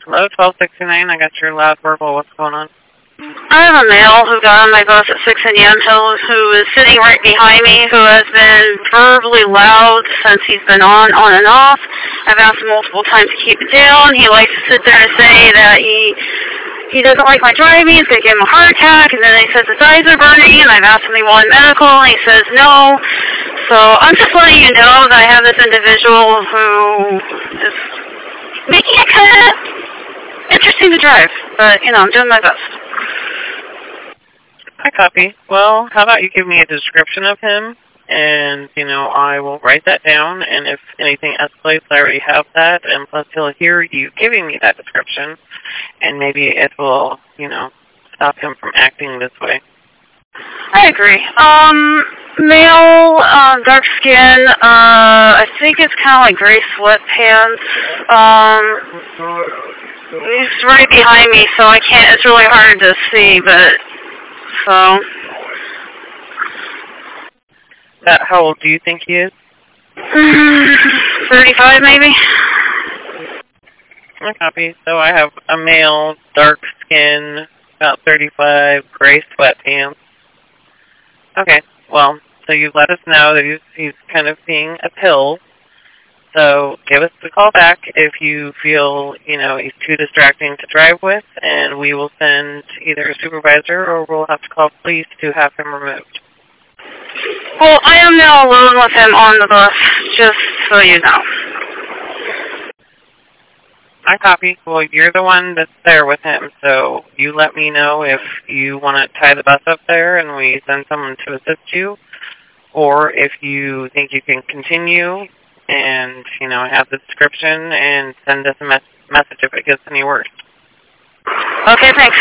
Hello, 1269. I got your loud verbal. What's going on? I have a male who got on my bus at 6 in Yamhill who is sitting right behind me, who has been verbally loud since he's been on and off. I've asked him multiple times to keep it down. He likes to sit there and say that he doesn't like my driving, it's going to give him a heart attack, and then he says his eyes are burning, and I've asked him if he wanted medical, and he says no. So I'm just letting you know that I have this individual who is making it kind of interesting to drive, but, you know, I'm doing my best. I copy. Well, how about you give me a description of him, and, you know, I will write that down, and if anything escalates, I already have that, and plus he'll hear you giving me that description, and maybe it will, you know, stop him from acting this way. I agree. Male, dark skin, I think it's kind of like gray sweatpants. He's right behind me, so I can't, it's really hard to see, but, so. How old do you think he is? 35 maybe. I copy. So I have a male, dark skin, about 35, gray sweatpants. Okay, well, so you've let us know that he's kind of being a pill. So give us a call back if you feel, you know, he's too distracting to drive with, and we will send either a supervisor or we'll have to call police to have him removed. Well, I am now alone with him on the bus, just so you know. I copy. Well, you're the one that's there with him, so you let me know if you want to tie the bus up there and we send someone to assist you, or if you think you can continue and, you know, have the description and send us a message if it gets any worse. Okay, thanks.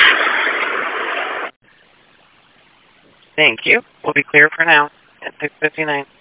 Thank you. We'll be clear for now at 6:59.